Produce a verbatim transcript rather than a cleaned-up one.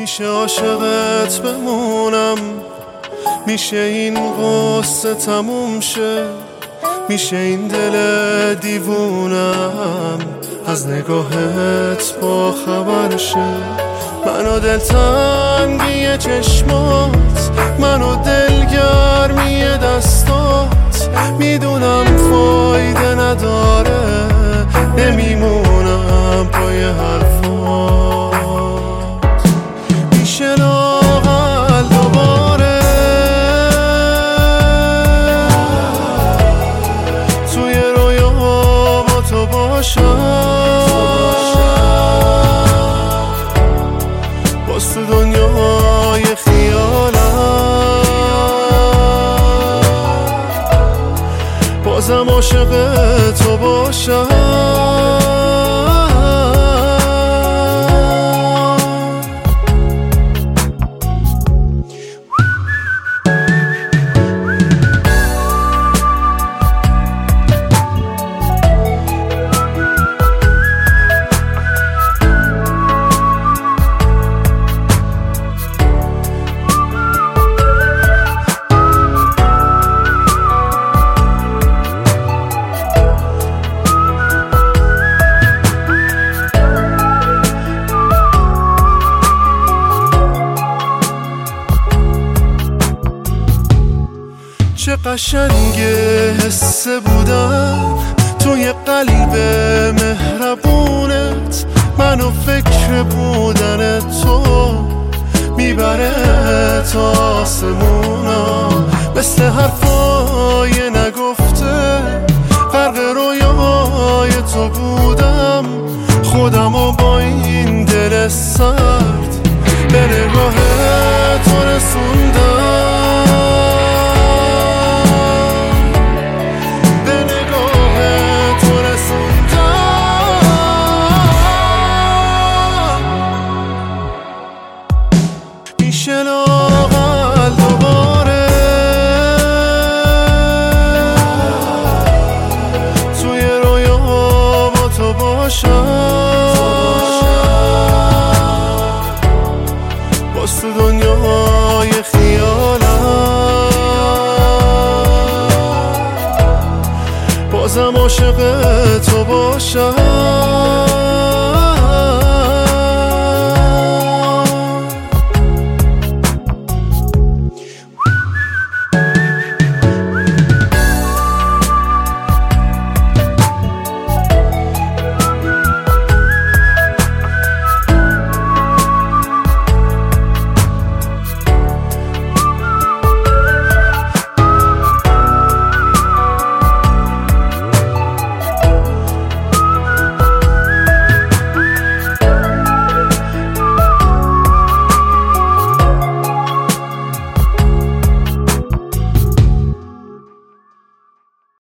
میشه عاشقت بمونم، میشه این قصه تموم شه، میشه این دل دیوونم از نگاهت با خبر شه. منو دلتنگی چشمات، منو دلگرمی دستات، میدونم فایده نداره، نمیمونم پای حرفات. میشه لااقل دوباره توی رویا با تو باشم، باز تو دنیای خیالم، بازم عاشق تو باشم. چه قشنگه حس بودن توی قلب مهربونت، منو فکر بودن تو میبره تا آسمونا. مثل حرفای نگفته غرق رویای تو بودم، خودمو با این دل سرد به نگاه تو رسوندم. میشه لااقل دوباره توی رویا با تو باشم، باز تو دنیای خیالم، بازم عاشق تو باشم.